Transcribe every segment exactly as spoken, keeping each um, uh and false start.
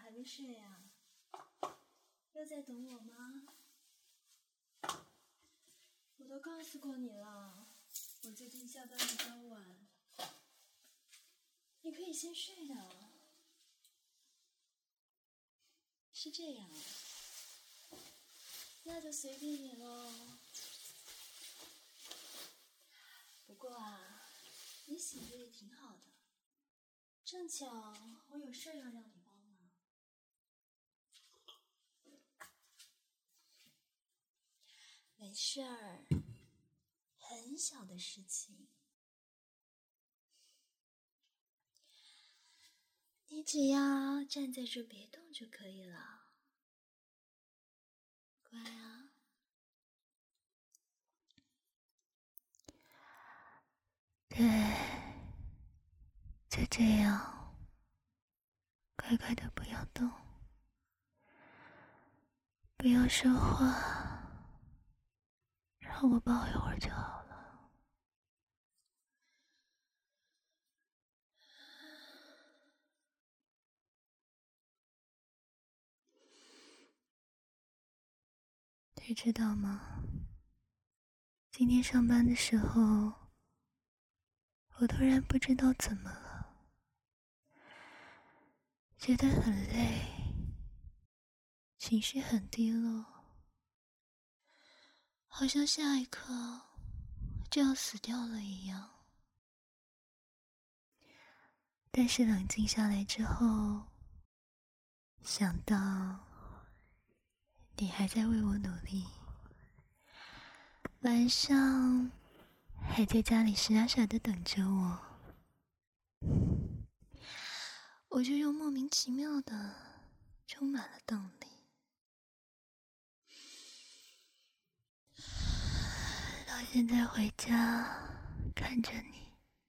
还没睡呀？又在等我吗？我都告诉过你了，我最近下班比较晚，你可以先睡的。是这样，那就随便你喽。不过啊，你醒着也挺好的，正巧我有事要让你帮忙。没事儿，很小的事情，你只要站在这别动就可以了。乖啊。 对，就这样，乖乖的不要动，不要说话，让我抱一会儿就好了。你知道吗？今天上班的时候，我突然不知道怎么了，觉得很累，情绪很低落，好像下一刻就要死掉了一样。但是冷静下来之后，想到你还在为我努力，晚上还在家里傻傻的等着我，我就又莫名其妙的充满了动力。到现在回家，看着你，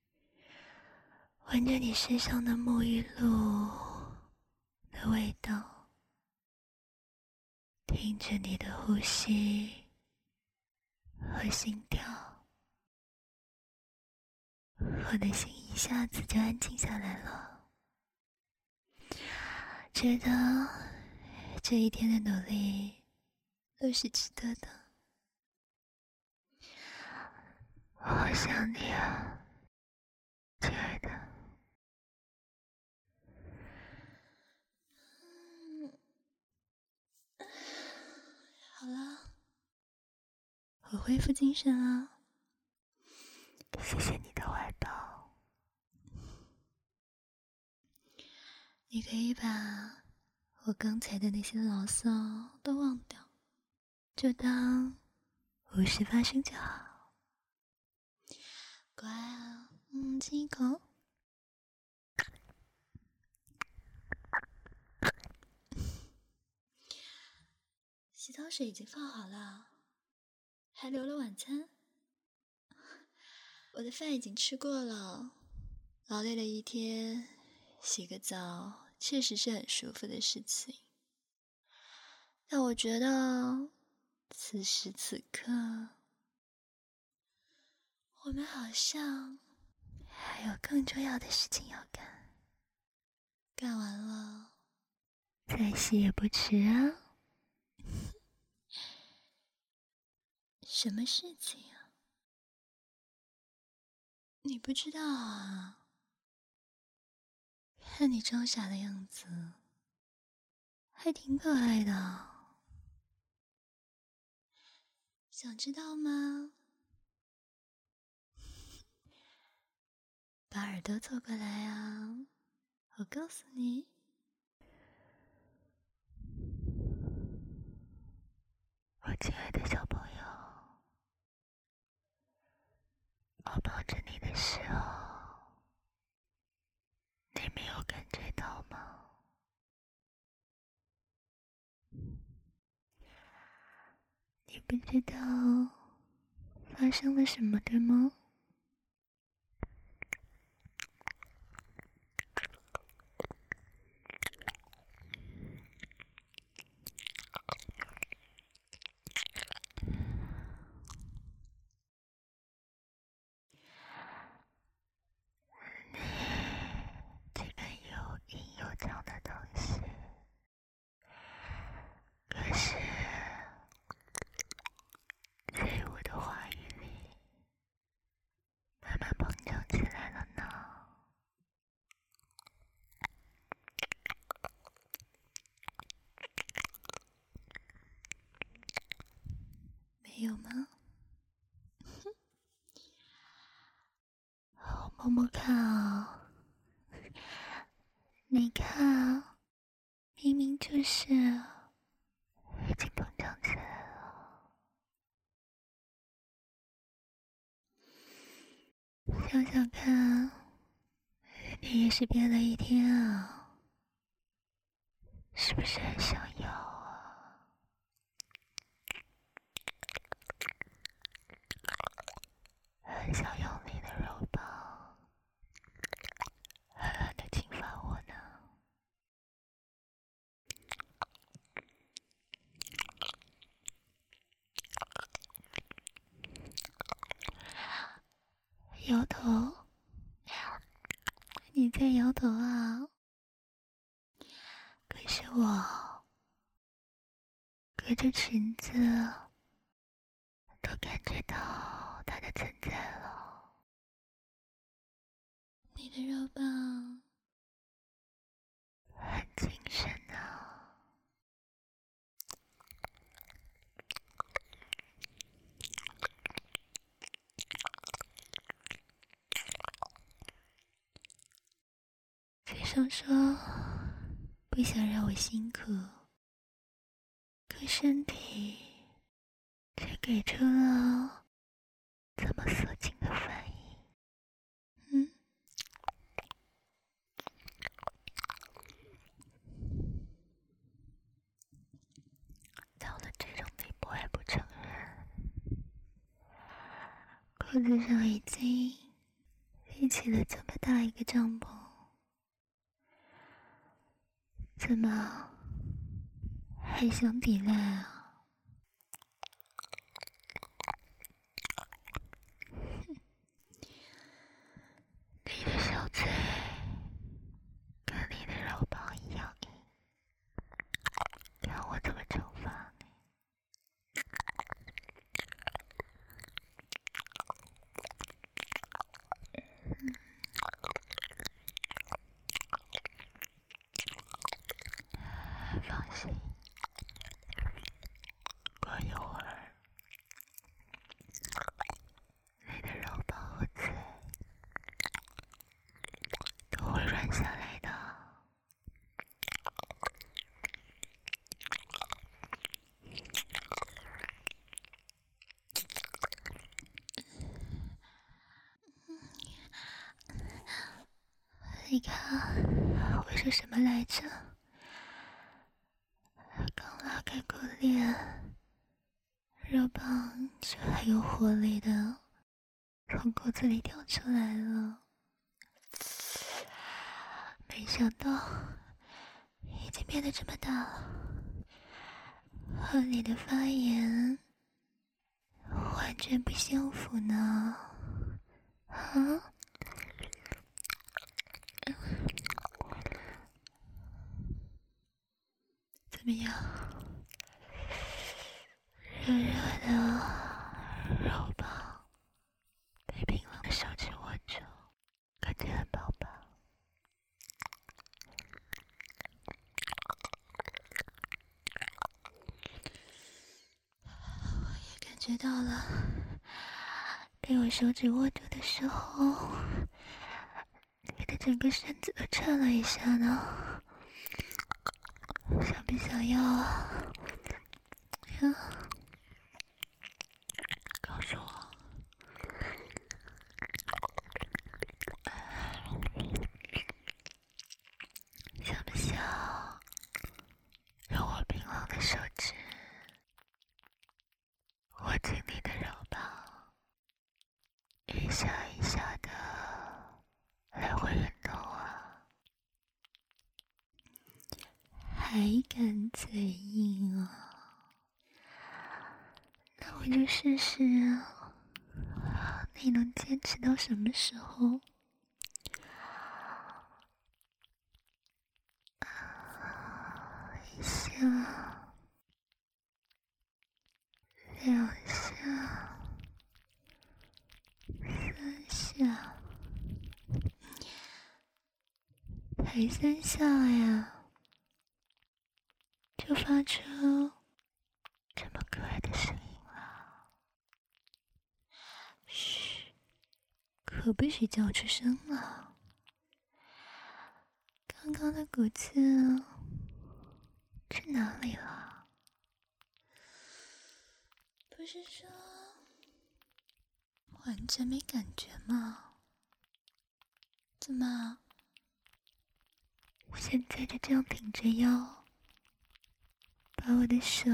闻着你身上的沐浴露的味道，听着你的呼吸和心跳，我的心一下子就安静下来了，觉得这一天的努力都是值得的。我好想你啊，亲爱的。 嗯，好了， 我恢复精神了。谢谢你的怀抱。你可以把我刚才的那些牢骚都忘掉，就当无事发生就好。 乖啊，嗯，亲一口。洗澡水已经放好了，还留了晚餐。我的饭已经吃过了，劳累了一天，洗个澡确实是很舒服的事情。但我觉得此时此刻，我们好像还有更重要的事情要干， 干完了再洗也不迟啊。 什么事情啊？你不知道啊？看你装傻的样子，还挺可爱的。想知道吗？把耳朵凑过来啊，我告诉你。 我亲爱的小朋友，我抱着你的时候，你没有感觉到吗？你不知道发生了什么，对吗？这个有阴有阳的东西有吗？我摸摸看啊、哦，你看啊，明明就是已经膨胀起来了。想想看，你也是憋了一天啊，是不是很想要啊？很想用你的肉棒狠狠地侵犯我呢。摇头，你在摇头啊？可是我隔着裙子都感觉到它的存在了。你的肉棒很精神啊。嘴上说不想让我辛苦，可身体却给出了这么色情的反应。嗯，到了这种地步还不承认，裤子上已经立起了这么大一个帐篷，怎么还想抵赖啊？你的小嘴跟你的肉棒一样硬，让我怎么惩罚你？放心，过一会儿，你的肉棒和嘴都会软下来的。你看，我说什么来着？刚拉开裤链，肉棒就很有活力的从裤子里跳出来了。没想到已经变得这么大了，和你的发言完全不相符呢。啊？怎么样？热热的肉棒被冰冷的手指握住，感觉很饱饱。我也感觉到了，被我手指握住的时候，你的整个身子都颤了一下呢。想不想要啊？呀，告诉我。想不想用我冰冷的手指握紧你的肉棒，一下一下的来回运动啊？还敢嘴硬啊？那我就试试啊，你能坚持到什么时候？一下，两下，三下，才三下呀，就发出这么可爱的声音了。 可不许叫出声了。刚刚的骨刺去哪里了？不是说完全没感觉吗？怎么现在就这样挺着腰，把我的手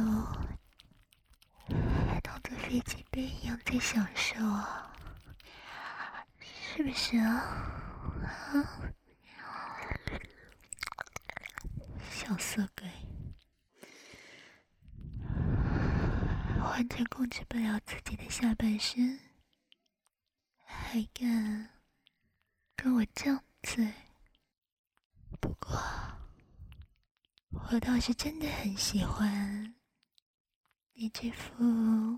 当作飞机杯一样在享受啊？是不是啊？啊，小色鬼，完全控制不了自己的下半身，还敢跟我犟嘴。不过我倒是真的很喜欢你这副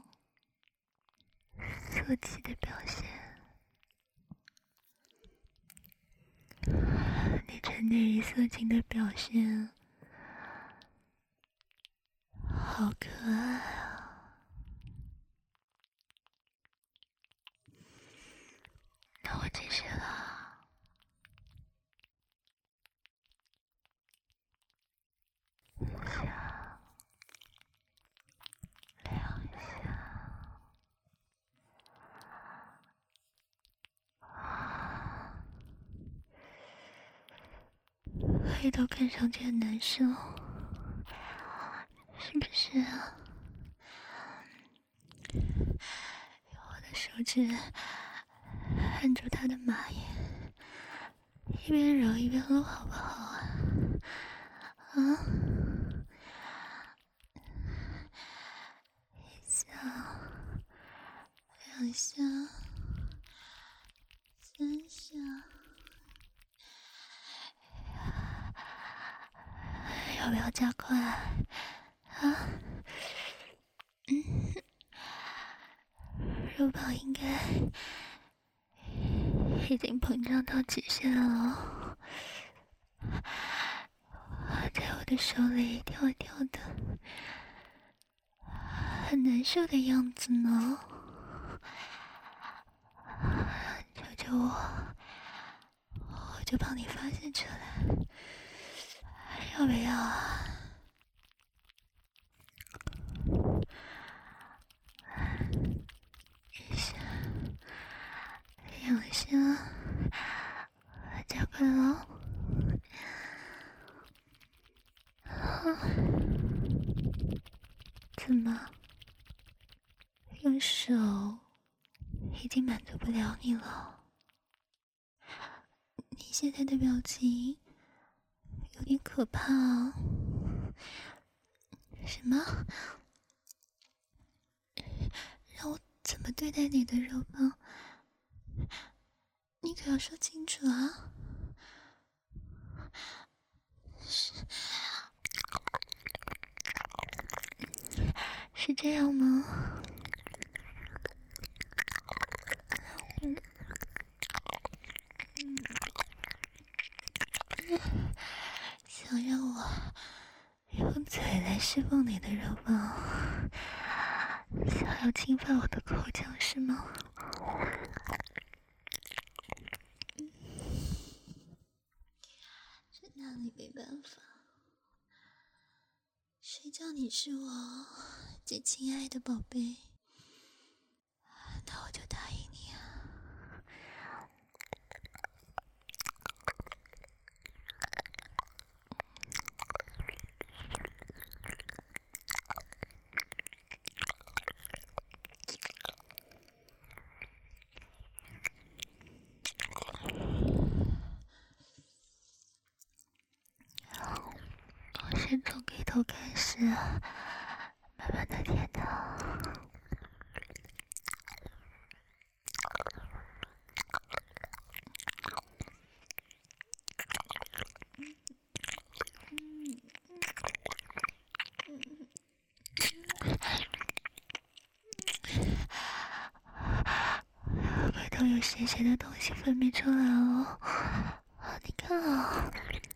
色气的表现，你沉溺于色情的表现好可爱啊。那我继续了。一下，两下，啊，黑头看上去很难受，是不是啊？我的手指按住他的马眼，一边揉一边撸，好不好啊？啊，一下，两下，三下，要不要加快啊？嗯，肉棒应该已经膨胀到极限了，在我的手里跳一跳的，很难受的样子呢。求求我，我就帮你发泄出来，要不要啊？一下，两下，加快了。怎么？用手已经满足不了你了？你现在的表情有点可怕啊！什么？让我怎么对待你的肉棒？你可要说清楚啊！是是这样吗？嗯嗯，想让我用嘴来释放你的肉棒，想要侵犯我的口腔是吗？这哪里没办法？谁叫你是我最亲爱的宝贝？那我就答应你啊！我先从给头开始，慢慢的舔它。回头有咸咸的东西分泌出来了，啊，你看啊，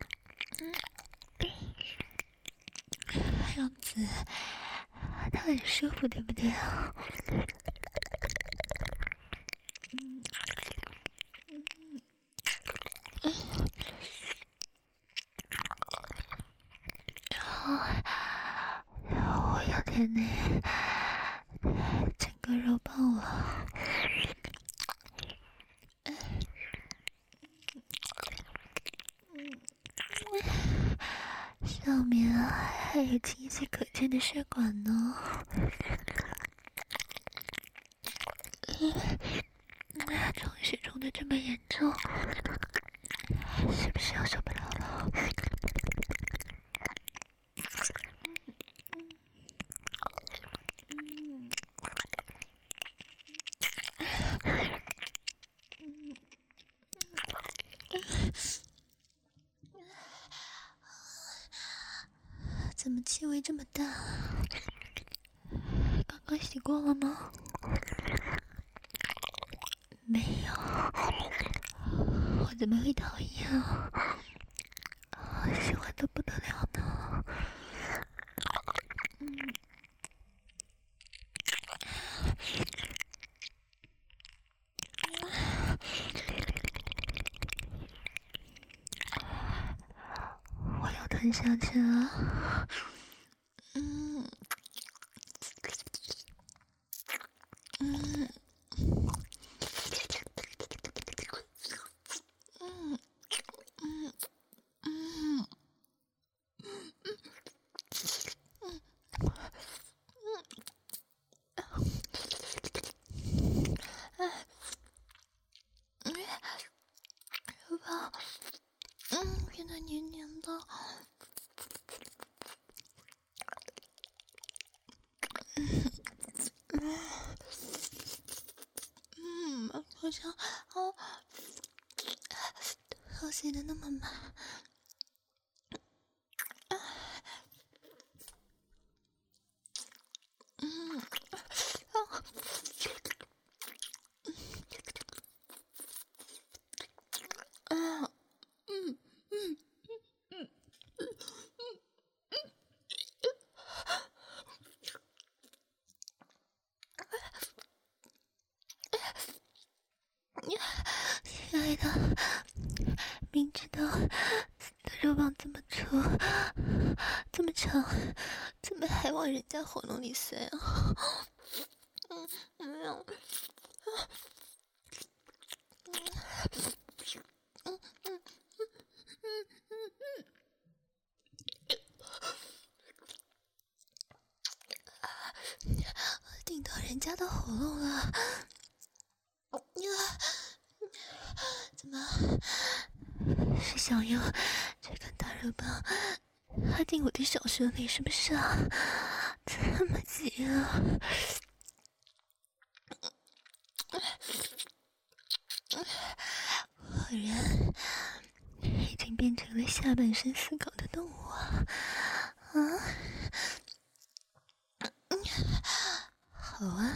样子它很舒服，对不对啊？嗯， 我有点累，整个肉爆了。上面还有清晰可见的血管呢。充血充的这么严重，是不是要受不了了？怎么气味这么大？刚刚洗过了吗？没有，我怎么会讨厌啊？喜欢得不得了呢。嗯，我要吞下去了。嗯嗯。黏黏的，嗯，好像哦，呼吸的那么慢，嗯，啊，啊，嗯嗯。亲爱的，明知道你的肉棒这么粗、这么长，怎么还往人家喉咙里塞啊？嗯，没有。嗯嗯嗯嗯嗯。顶到人家的喉咙了。怎么是想要这根大肉棒插进我的小穴里是不是啊？这么急啊！我人已经变成了下半身思考的动物啊！啊，好啊，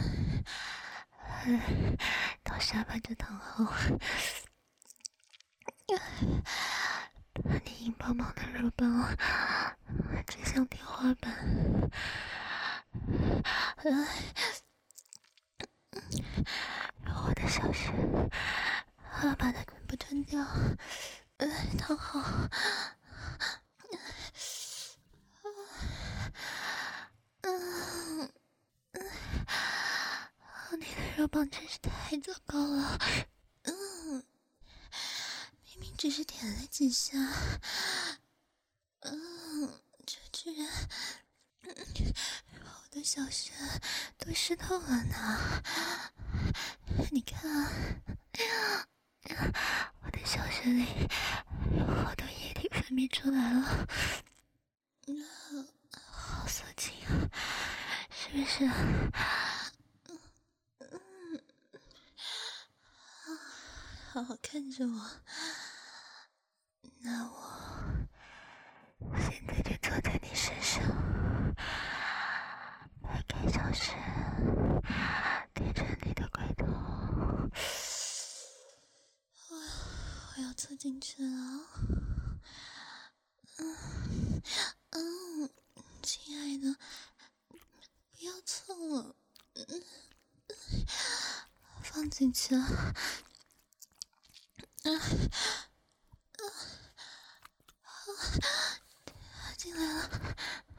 到沙发这躺后，把你硬邦邦的肉棒指向天花板，让我的小穴啊把它全部吞掉，呃，躺好。嗯嗯，你的肉棒真是太糟糕了。嗯，明明只是舔了几下，嗯，这居然，嗯，我的小穴都湿透了呢。你看，我的小穴里有好多液体分泌出来了。嗯，好色情啊，是不是？嗯嗯，好好看着我，那我现在就坐在你身上，拍开小穴，对着你的龟头，我我要坐进去了。嗯嗯，亲爱的，不要蹭了，嗯，放进去啊。啊啊啊！进来了，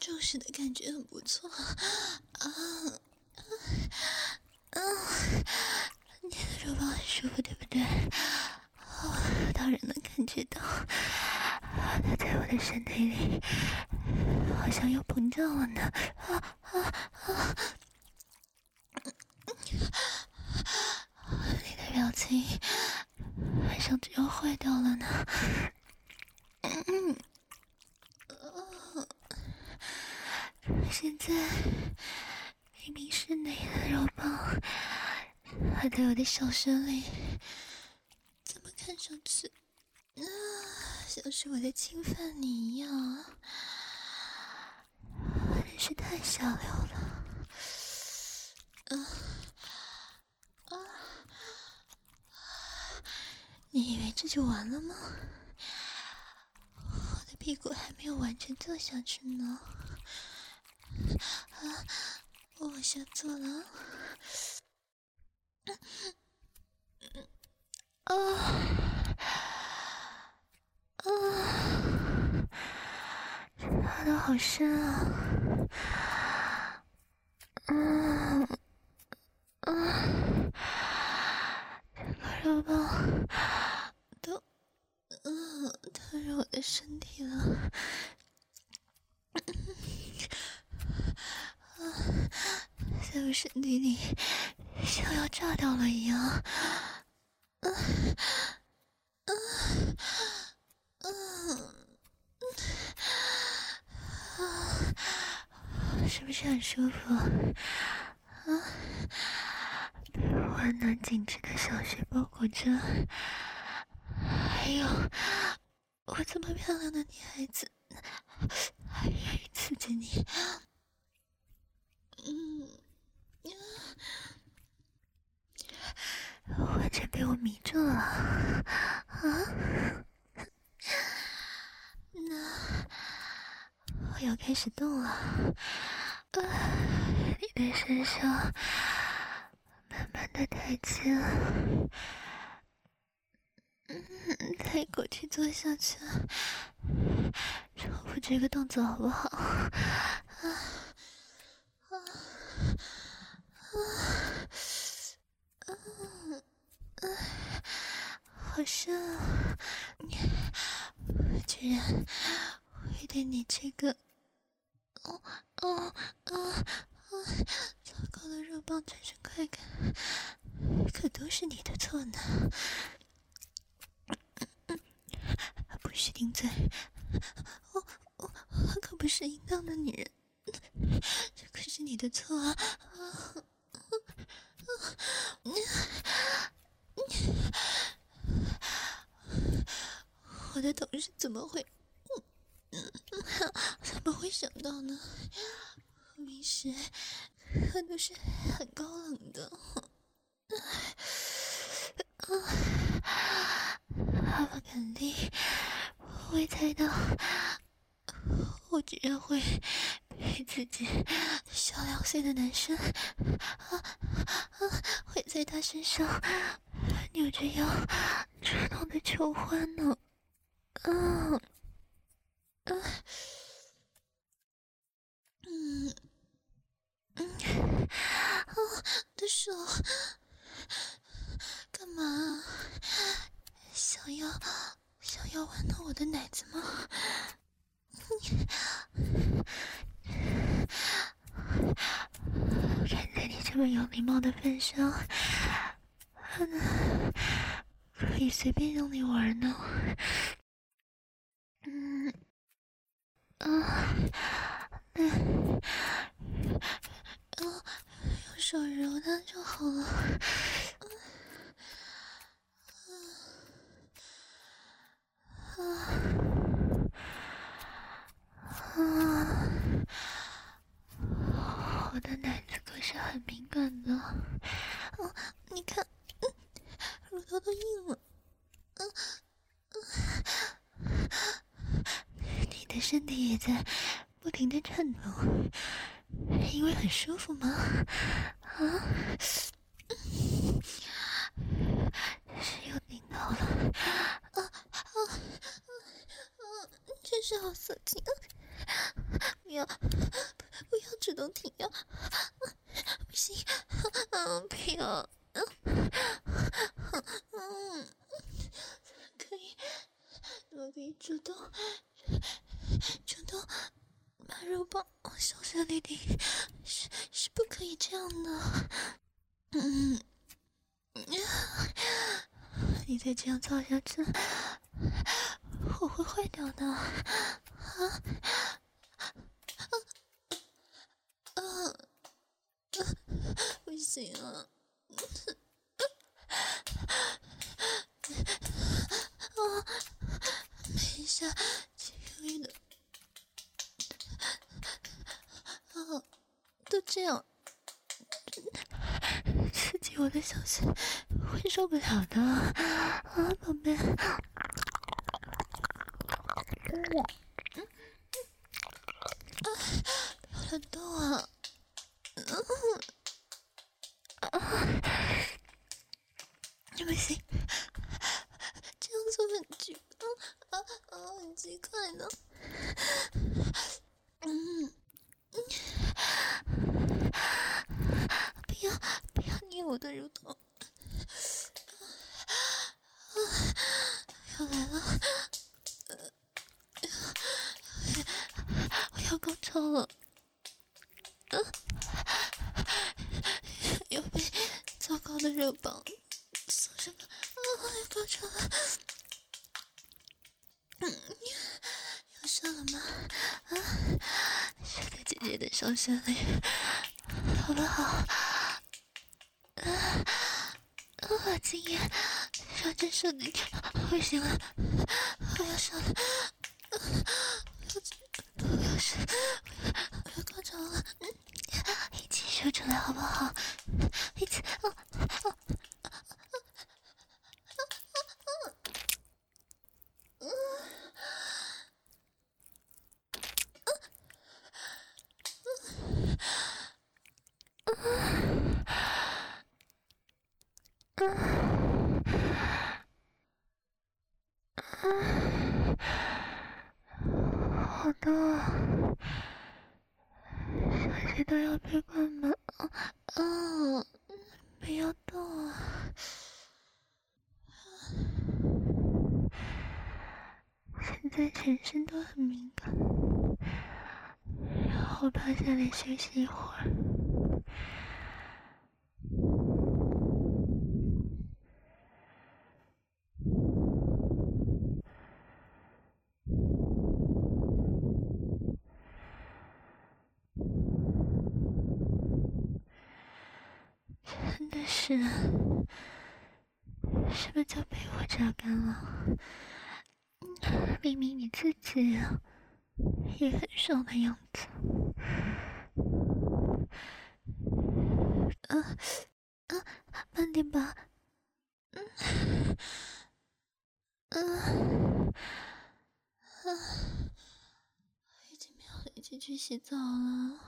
重视的感觉很不错啊啊啊！你的肉棒很舒服，对不对？我当然能感觉到，它在我的身体里好像又膨胀了呢。啊啊啊！你的表情好像只要坏掉了呢。嗯嗯。现在明明是你的肉棒，还在我的小身里，怎么看上去啊，像是我在侵犯你一样？真是太下流了！啊啊！你以为这就完了吗？我的屁股还没有完全坐下去呢。啊，我往下坐了。啊啊！插得好深啊！嗯嗯，这个肉棒都嗯踏入我的身体了。啊，在我身体里像要炸掉了一样。啊啊啊啊！是不是很舒服啊？被温暖紧致的小穴包裹着，还有我这么漂亮的女孩子还愿意刺激你。嗯，完全被我迷住了啊！那我要开始动了。啊，你的身上慢慢的抬起了，嗯，再一口气坐下去，重复这个动作好不好？啊啊啊啊啊！好深啊！居然会对你这个哦哦哦哦糟糕的肉棒产生快感，可都是你的错呢！不许顶嘴！我我我可不是淫荡的女人，这可是你的错啊！我的同事怎么会怎么会想到呢？明时他都是很高冷的。他们肯定不会猜到我居然会被自己小两岁的男生啊啊会在他身上扭着腰主动的求欢呢。啊啊嗯嗯啊，的手干嘛？想要想要玩弄我的奶子吗？看在你这么有礼貌的份上，可以随便让你玩呢。嗯啊，嗯啊，用手揉它就好了。啊啊！我的奶子可是很敏感的，哦，你看，嗯，乳头都硬了，嗯嗯，你的身体也在不停的颤抖，因为很舒服吗？啊，是又顶到了，啊啊啊啊！真是好色情，不要都停啊！不行，嗯，不要，嗯，嗯，可以，我可以主动，主动把肉棒往小穴里顶，是是不可以这样的。嗯，你再这样操下去，我会坏掉的。啊啊啊！不行啊！啊，没下轻微的，啊，都这样，刺激我的小心会受不了的啊，宝贝。嗯，啊，不要乱动啊！嗯，啊，不行，这样做很奇怪，啊啊，很奇怪呢。嗯，不要不要捏我的乳头，啊，要来了，我要高潮了，啊，又被糟糕的肉棒锁上了，啊，我要高潮了，嗯，要射了吗？啊，射在姐姐的小穴里，好不好？啊啊！今夜让这射的不行了，我要射了，我要射，我要高潮了，嗯，一起射出来好不好？一起，啊啊！好的，小穴都要被灌满，啊，不要动啊！现在全身都很敏感，然后趴下来休息一会儿。真的是，是不是就被我榨干了？明明你自己也很爽的样子。啊啊，慢点吧。嗯嗯啊，已经没有力气去洗澡了。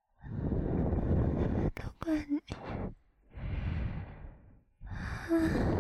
都怪你。啊